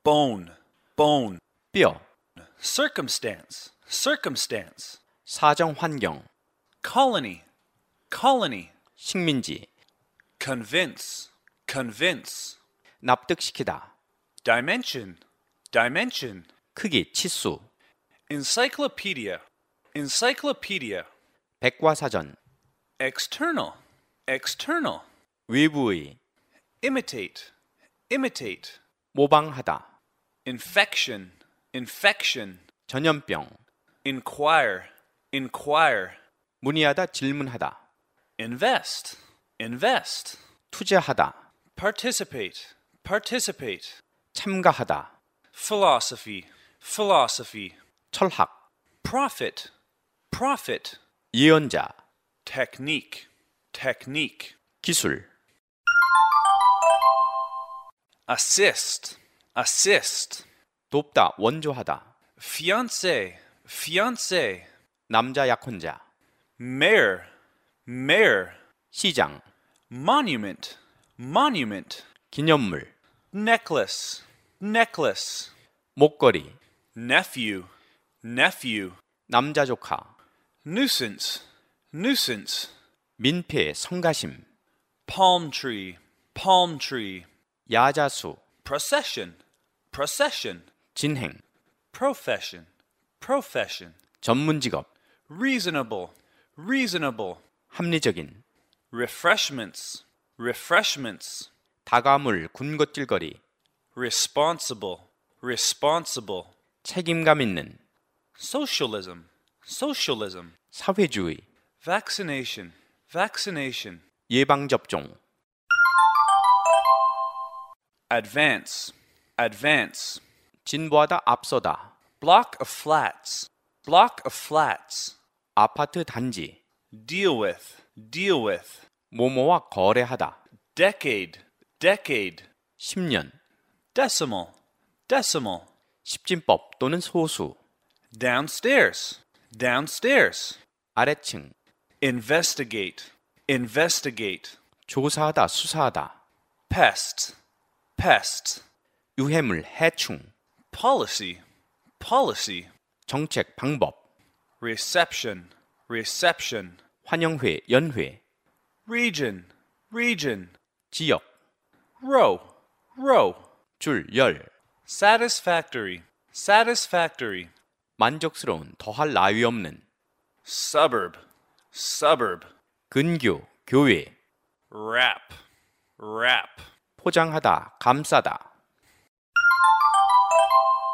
bone, bone. 뼈, Circumstance, circumstance. 사정 환경, Colony, colony. 식민지, Convince, convince. 납득시키다, Dimension, dimension. 크기, 치수, Encyclopedia, encyclopedia. 백과사전, External, external. 외부의, Imitate, imitate. 모방하다, Infection, infection. 전염병, Inquire, inquire. 문의하다, 질문하다, Invest, invest. 투자하다, Participate, participate. 참가하다, Philosophy, philosophy. 철학, Profit, profit. 예언자, Technique, technique. 기술, Assist, assist. 돕다, 원조하다, Fiancé, fiancé. 남자 약혼자, Mayor, mayor. 시장, Monument, monument. 기념물, Necklace, necklace. 목걸이, Nephew, nephew. 남자 조카, Nuisance, nuisance. 민폐, 성가심, Palm tree, palm tree. 야자수, Procession, procession. 진행, Profession, profession. 전문직업, Reasonable, reasonable. 합리적인, Refreshments, refreshments. 다가물, 군것질거리, Responsible, responsible. 책임감 있는, Socialism, socialism. 사회주의, Vaccination, vaccination. 예방접종, Advance, advance. 진보하다, 앞서다, Block of flats, block of flats. 아파트 단지, Deal with, deal with. 모모와 거래하다, Decade, decade. 10년, Decimal, decimal. 십진법 또는 소수, Downstairs, downstairs. 아래층, Investigate, investigate. 조사하다, 수사하다, Pest, pest. 유해물, 해충, Policy, policy. 정책, 방법, Reception, reception. 환영회, 연회, Region, region. 지역, Row, row. 줄, 열, Satisfactory, satisfactory. 만족스러운, 더할 나위 없는, Suburb, suburb. 근교, 교회, Wrap, wrap. 포장하다, 감싸다,